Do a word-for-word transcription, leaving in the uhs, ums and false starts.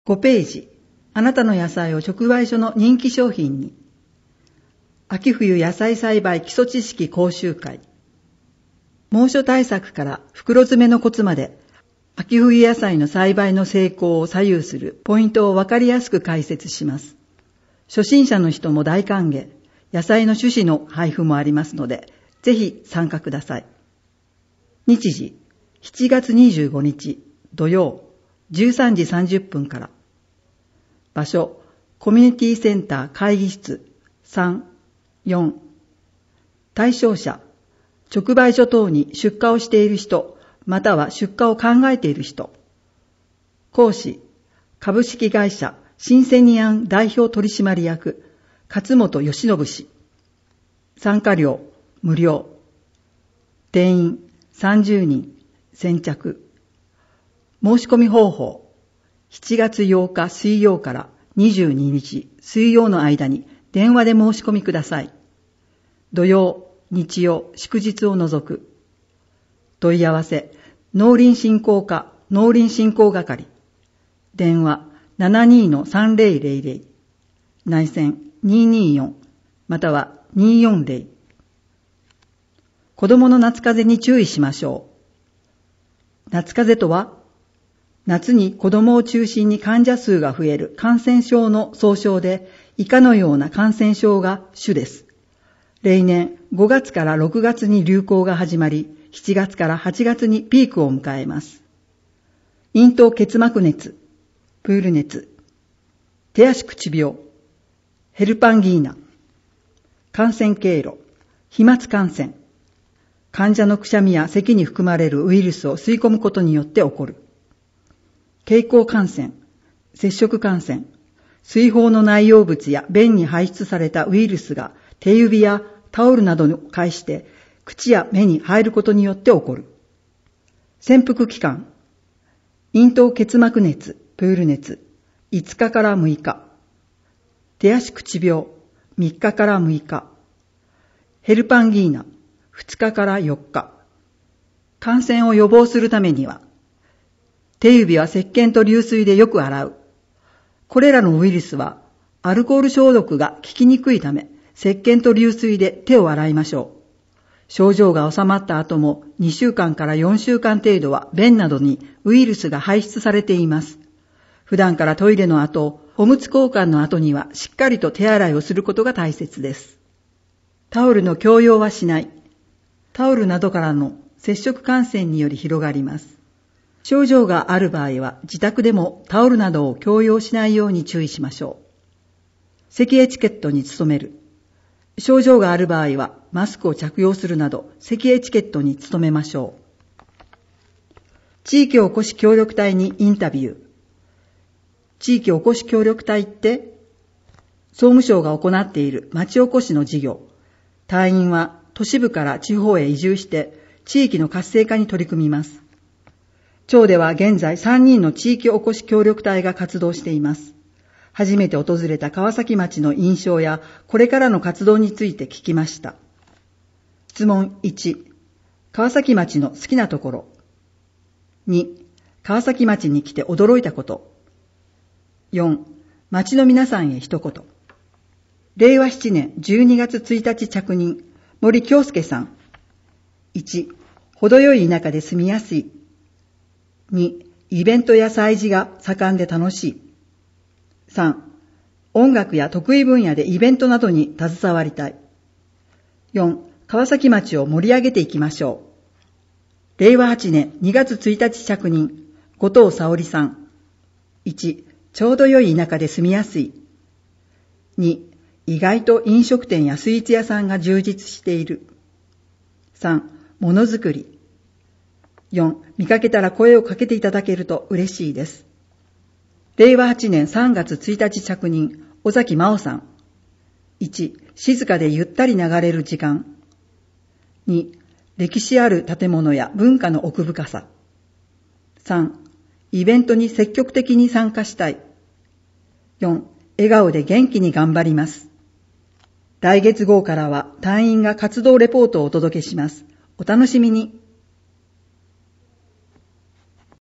ごページ、あなたの野菜を直売所の人気商品に。秋冬野菜栽培基礎知識講習会。猛暑対策から袋詰めのコツまで、秋冬野菜の栽培の成功を左右するポイントをわかりやすく解説します。初心者の人も大歓迎、野菜の種子の配布もありますので、ぜひ参加ください。日時、しちがつにじゅうごにち土曜、じゅうさんじさんじゅっぷんから。場所、コミュニティセンター会議室さん、よん。対象者、直売所等に出荷をしている人、または出荷を考えている人。講師、株式会社シンセニアン代表取締役、勝本義信氏。参加料、無料。定員、さんじゅうにん、先着。申し込み方法、しちがつようか水曜からにじゅうににち水曜の間に電話で申し込みください。土曜、日曜、祝日を除く。問い合わせ、農林振興課農林振興係。電話 ななにーのさんぜろぜろぜろ。内線にーにーよん、またはにーよんぜろ。子供の夏風邪に注意しましょう。夏風邪とは、夏に子供を中心に患者数が増える感染症の総称で、以下のような感染症が主です。例年ごがつからろくがつに流行が始まり、しちがつからはちがつにピークを迎えます。咽頭結膜熱、プール熱、手足口病、ヘルパンギーナ、感染経路、飛沫感染、患者のくしゃみや咳に含まれるウイルスを吸い込むことによって起こる。経口感染、接触感染、水疱の内容物や便に排出されたウイルスが手指やタオルなどを介して口や目に入ることによって起こる。潜伏期間、咽頭結膜熱、プール熱、いつかからむいか。手足口病、みっかからむいか。ヘルパンギーナ、ふつかからよっか。感染を予防するためには、手指は石鹸と流水でよく洗う。これらのウイルスはアルコール消毒が効きにくいため、石鹸と流水で手を洗いましょう。症状が治まった後もにしゅうかんからよんしゅうかん程度は便などにウイルスが排出されています。普段からトイレの後、おむつ交換の後にはしっかりと手洗いをすることが大切です。タオルの共用はしない。タオルなどからの接触感染により広がります。症状がある場合は自宅でもタオルなどを共用しないように注意しましょう。咳エチケットに努める。症状がある場合はマスクを着用するなど咳エチケットに努めましょう。地域おこし協力隊にインタビュー。地域おこし協力隊って総務省が行っている町おこしの事業。隊員は都市部から地方へ移住して地域の活性化に取り組みます。町では現在さんにんの地域おこし協力隊が活動しています。初めて訪れた川崎町の印象やこれからの活動について聞きました。質問いち、川崎町の好きなところ。に、川崎町に来て驚いたこと。よん、町の皆さんへ一言。れいわしちねんじゅうにがつついたち着任、森京介さん。いち、程よい田舎で住みやすい。に、イベントや催事が盛んで楽しい。さん、音楽や得意分野でイベントなどに携わりたい。よん、川崎町を盛り上げていきましょう。れいわはちねんにがつついたち着任、後藤沙織さん。いち、ちょうど良い田舎で住みやすい。に、意外と飲食店やスイーツ屋さんが充実している。さん、ものづくり。よん、見かけたら声をかけていただけると嬉しいです。れいわはちねんさんがつついたち着任、尾崎真央さん。いち、静かでゆったり流れる時間。に、歴史ある建物や文化の奥深さ。さん、イベントに積極的に参加したい。よん、笑顔で元気に頑張ります。来月号からは隊員が活動レポートをお届けします。お楽しみに。